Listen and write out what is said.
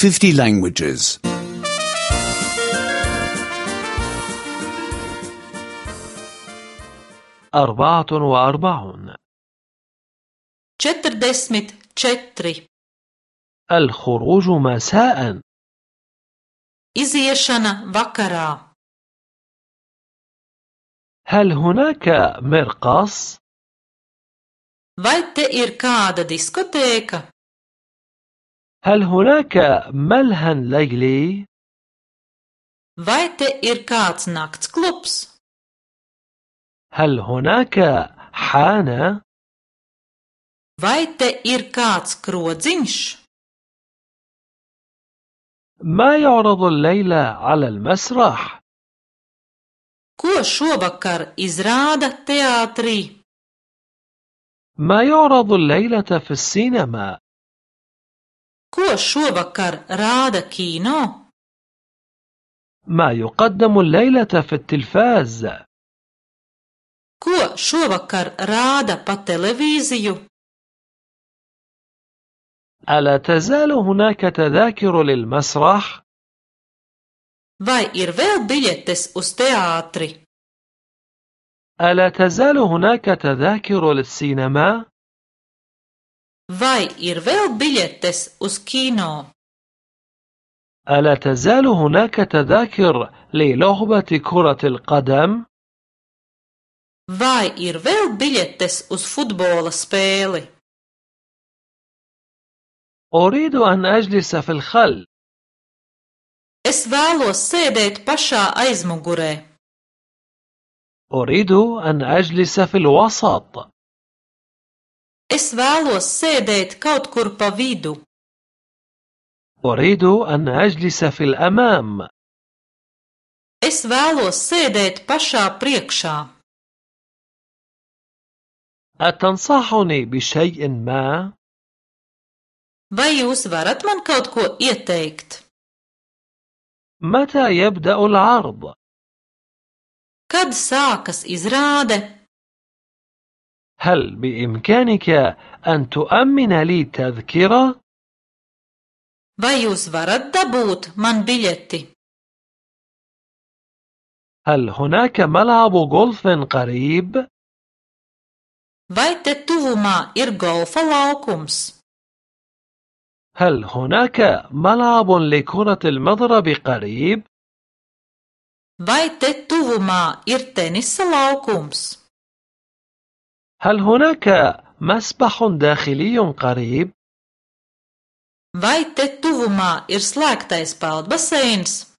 50 languages. 44. 44. الخروج مساء. Iziešana vakarā. هل هناك مرقص؟ Vai te ir kāda diskotēka? هل هناك ملهى ليلي؟ Vai te ir kāds naktsklubs? هل هناك حانة؟ Vai te ir kāds krodziņš? ما يعرض الليلة على المسرح؟ Ko šovakar izrāda teātrī? ما يعرض الليلة في السينما؟ Ko šovakar rāda kino? ما يقدم الليلة في التلفاز؟ Ko šovakar rāda pa televīziju? ألا تزال هناك تذاكر للمسرح؟ Vai ir vēl biļetes uz teātri? ألا تزال هناك تذاكر للسينما؟ Vai ir vēl biļetes uz kino? ألا تزال هناك تذاكر للعبة كرة القدم؟ Vai ir vēl biļetes uz futbola spēli? أريد أن أجلس في الخلف. Es vēlos sēdēt pašā aizmugurē. أريد أن أجلس في الوسط. Es vēlos sēdēt kaut kur pa vidu. أريد أن أجلس في الأمام. Es vēlos sēdēt pašā priekšā. أتنصحني بشيء ما؟ Vai jūs varat man kaut ko ieteikt? متى يبدأ العرض؟ Kad sākas izrāde? هل بإمكانك أن تؤمن لي تذكرة؟ Vai jūs varat dabūt man biļeti? هل هناك ملعب غولف قريب؟ Vai te tuvumā ir golfa laukums? هل هناك ملعب لكرة المضرب قريب؟ Vai te tuvumā ir tenisa laukums? هل هناك مسبح داخلي قريب؟ Vai te tuvumā ir slēgtais peldbaseins?